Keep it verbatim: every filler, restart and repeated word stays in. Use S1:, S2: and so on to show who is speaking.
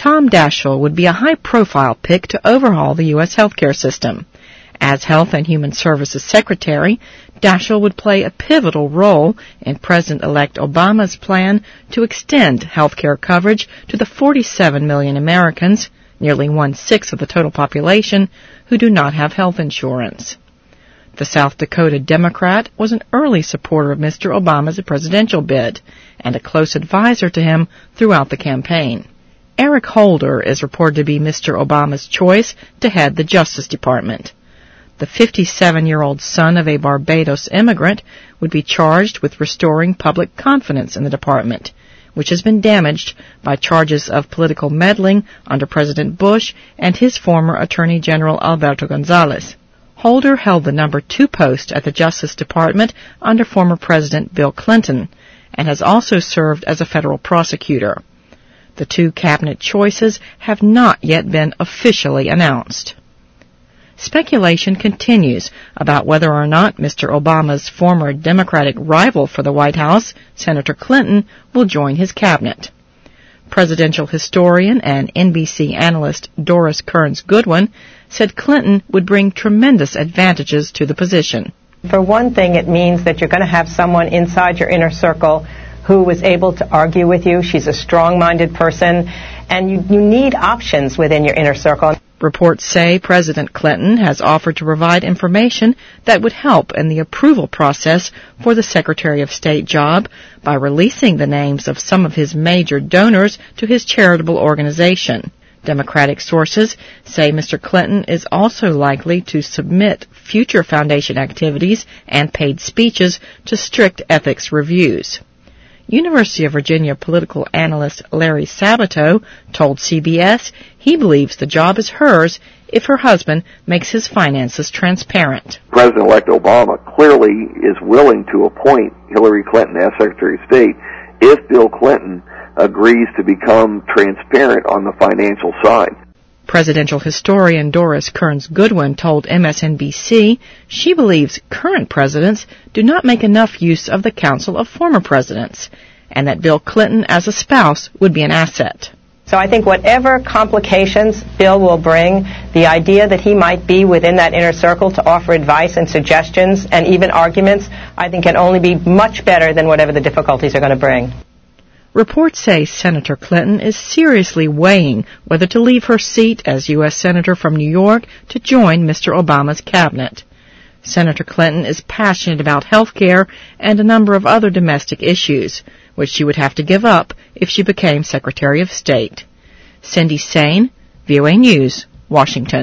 S1: Tom Daschle would be a high-profile pick to overhaul the U S healthcare system. As Health and Human Services Secretary, Daschle would play a pivotal role in President-elect Obama's plan to extend healthcare coverage to the forty-seven million Americans, nearly one-sixth of the total population, who do not have health insurance. The South Dakota Democrat was an early supporter of Mister Obama's presidential bid and a close advisor to him throughout the campaign. Eric Holder is reported to be Mister Obama's choice to head the Justice Department. The fifty-seven-year-old son of a Barbados immigrant would be charged with restoring public confidence in the department, which has been damaged by charges of political meddling under President Bush and his former Attorney General Alberto Gonzales. Holder held the number two post at the Justice Department under former President Bill Clinton and has also served as a federal prosecutor. The two cabinet choices have not yet been officially announced. Speculation continues about whether or not Mister Obama's former Democratic rival for the White House, Senator Clinton, will join his cabinet. Presidential historian and N B C analyst Doris Kearns Goodwin said Clinton would bring tremendous advantages to the position.
S2: For one thing, it means that you're going to have someone inside your inner circle who is able to argue with you. She's a strong-minded person, and you, you need options within your inner circle.
S1: Reports say President Clinton has offered to provide information that would help in the approval process for the Secretary of State job by releasing the names of some of his major donors to his charitable organization. Democratic sources say Mister Clinton is also likely to submit future foundation activities and paid speeches to strict ethics reviews. University of Virginia political analyst Larry Sabato told C B S he believes the job is hers if her husband makes his finances transparent.
S3: President-elect Obama clearly is willing to appoint Hillary Clinton as Secretary of State if Bill Clinton agrees to become transparent on the financial side.
S1: Presidential historian Doris Kearns Goodwin told M S N B C she believes current presidents do not make enough use of the counsel of former presidents, and that Bill Clinton as a spouse would be an asset.
S2: So I think whatever complications Bill will bring, the idea that he might be within that inner circle to offer advice and suggestions and even arguments, I think can only be much better than whatever the difficulties are going to bring.
S1: Reports say Senator Clinton is seriously weighing whether to leave her seat as U S Senator from New York to join Mister Obama's cabinet. Senator Clinton is passionate about health care and a number of other domestic issues, which she would have to give up if she became Secretary of State. Cindy Sain, V O A News, Washington.